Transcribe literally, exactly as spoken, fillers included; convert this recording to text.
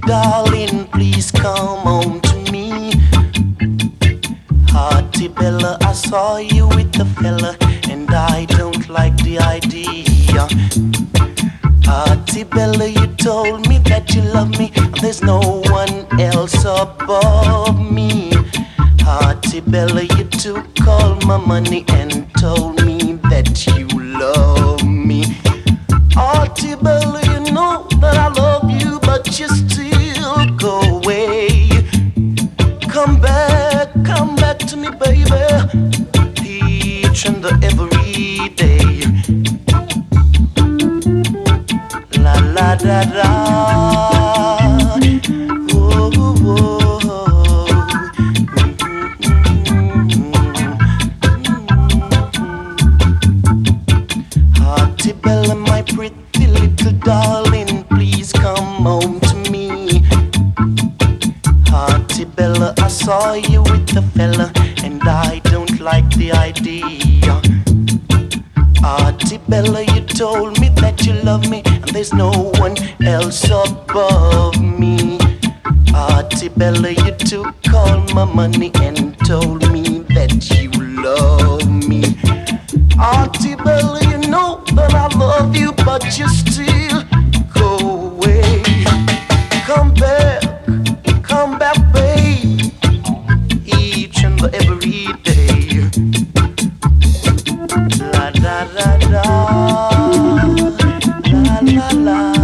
darling, please come home to me. Hearty Bella, I saw you with the fella, and I don't like the idea. Hearty Bella, you told me that you love me, and there's no one else above me. Hearty Bella, you took all my money and told me that you love me. Hearty Bella, you know that I love you, but you still go away. Come back, come back to me, baby, each and every day. La la da da. Whoa, whoa. Hearty Bella, my pretty little darling, please come home to me. Hearty Bella, I saw you with the fella, and I don't like the idea. Hearty Bella, you told me that you love me, and there's no one else above me. Hearty Bella, you took all my money and told me that you love me. Hearty Bella, you know that I love you, but you still go away. Come back, come back, babe, each and every day. La la la la, la la la.